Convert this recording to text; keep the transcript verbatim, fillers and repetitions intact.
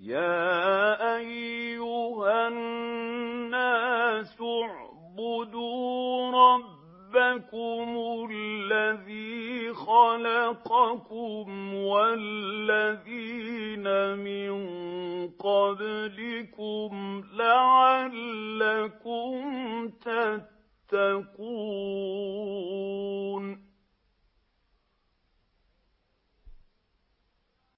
يَا أَيُّهَا النَّاسُ اعْبُدُوا رَبَّكُمُ الَّذِي خَلَقَكُمْ وَالَّذِينَ مِن قَبْلِكُمْ لَعَلَّكُمْ تَتَّقُونَ